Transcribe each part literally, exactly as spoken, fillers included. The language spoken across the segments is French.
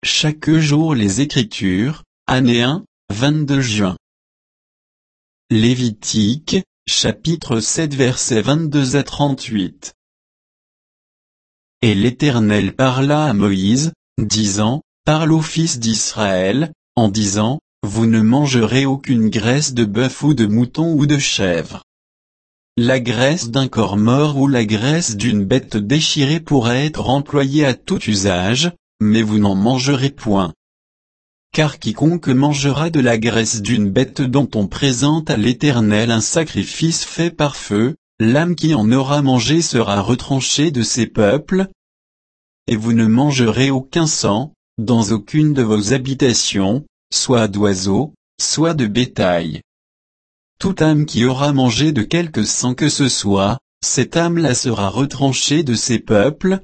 chaque jour les Écritures, année un, vingt-deux juin. Lévitique, chapitre sept versets vingt-deux à trente-huit. Et l'Éternel parla à Moïse, disant, parle aux fils d'Israël, en disant, vous ne mangerez aucune graisse de bœuf ou de mouton ou de chèvre. La graisse d'un corps mort ou la graisse d'une bête déchirée pourra être employée à tout usage, mais vous n'en mangerez point. Car quiconque mangera de la graisse d'une bête dont on présente à l'Éternel un sacrifice fait par feu, l'âme qui en aura mangé sera retranchée de ses peuples. Et vous ne mangerez aucun sang, dans aucune de vos habitations, soit d'oiseaux, soit de bétail. Toute âme qui aura mangé de quelque sang que ce soit, cette âme-là sera retranchée de ses peuples.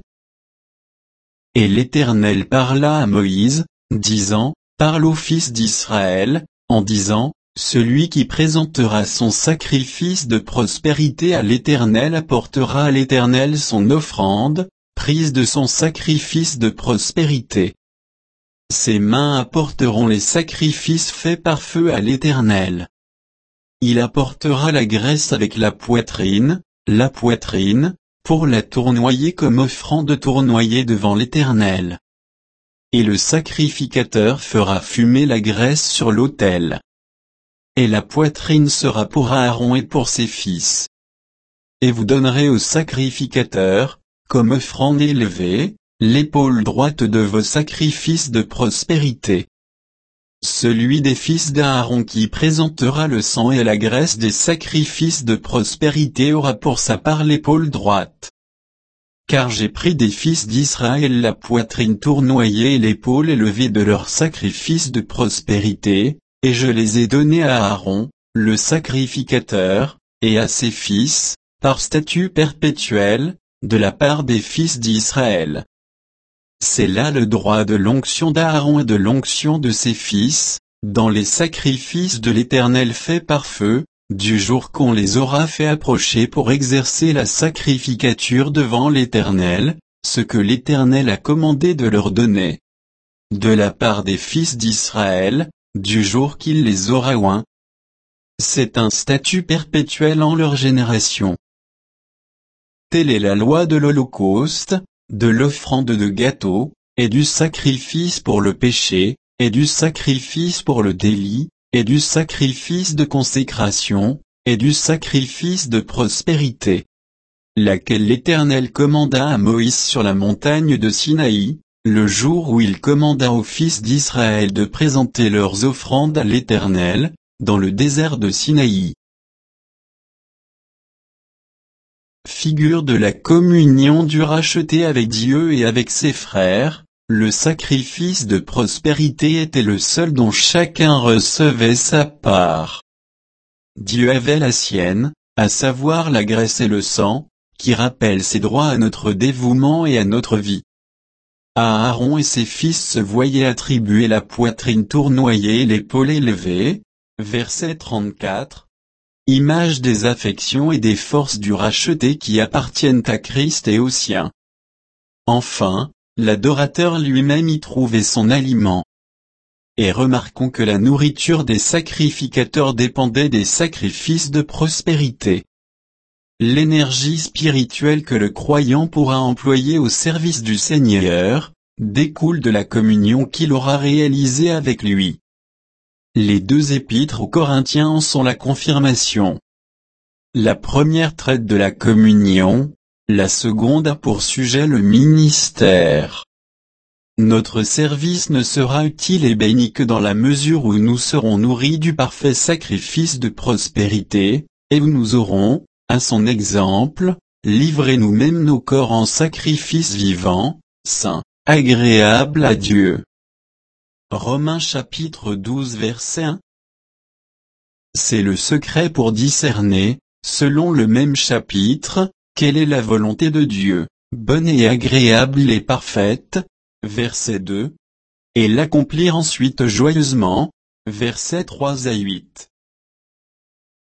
Et l'Éternel parla à Moïse, disant, parle aux fils d'Israël, en disant, celui qui présentera son sacrifice de prospérité à l'Éternel apportera à l'Éternel son offrande, prise de son sacrifice de prospérité. Ses mains apporteront les sacrifices faits par feu à l'Éternel. Il apportera la graisse avec la poitrine, la poitrine, pour la tournoyer comme offrande tournoyée devant l'Éternel. Et le sacrificateur fera fumer la graisse sur l'autel. Et la poitrine sera pour Aaron et pour ses fils. Et vous donnerez au sacrificateur, comme offrande élevée, l'épaule droite de vos sacrifices de prospérité. Celui des fils d'Aaron qui présentera le sang et la graisse des sacrifices de prospérité aura pour sa part l'épaule droite. Car j'ai pris des fils d'Israël la poitrine tournoyée et l'épaule élevée de leurs sacrifices de prospérité, et je les ai donnés à Aaron, le sacrificateur, et à ses fils, par statut perpétuel, de la part des fils d'Israël. C'est là le droit de l'onction d'Aaron et de l'onction de ses fils, dans les sacrifices de l'Éternel faits par feu, du jour qu'on les aura fait approcher pour exercer la sacrificature devant l'Éternel, ce que l'Éternel a commandé de leur donner. De la part des fils d'Israël, du jour qu'il les aura oints. C'est un statut perpétuel en leur génération. Telle est la loi de l'Holocauste, de l'offrande de gâteau, et du sacrifice pour le péché, et du sacrifice pour le délit, et du sacrifice de consécration, et du sacrifice de prospérité. Laquelle l'Éternel commanda à Moïse sur la montagne de Sinaï, le jour où il commanda aux fils d'Israël de présenter leurs offrandes à l'Éternel, dans le désert de Sinaï. Figure de la communion du racheté avec Dieu et avec ses frères, le sacrifice de prospérité était le seul dont chacun recevait sa part. Dieu avait la sienne, à savoir la graisse et le sang, qui rappellent ses droits à notre dévouement et à notre vie. À Aaron et ses fils se voyaient attribuer la poitrine tournoyée et l'épaule élevée, verset trente-quatre. Image des affections et des forces du racheté qui appartiennent à Christ et aux siens. Enfin, l'adorateur lui-même y trouvait son aliment. Et remarquons que la nourriture des sacrificateurs dépendait des sacrifices de prospérité. L'énergie spirituelle que le croyant pourra employer au service du Seigneur, découle de la communion qu'il aura réalisée avec lui. Les deux épîtres aux Corinthiens en sont la confirmation. La première traite de la communion, la seconde a pour sujet le ministère. Notre service ne sera utile et béni que dans la mesure où nous serons nourris du parfait sacrifice de prospérité, et où nous aurons, à son exemple, livré nous-mêmes nos corps en sacrifice vivant, saint, agréable à Dieu. Romains chapitre douze verset un. C'est le secret pour discerner, selon le même chapitre, quelle est la volonté de Dieu, bonne et agréable et parfaite, verset deux, et l'accomplir ensuite joyeusement, versets trois à huit.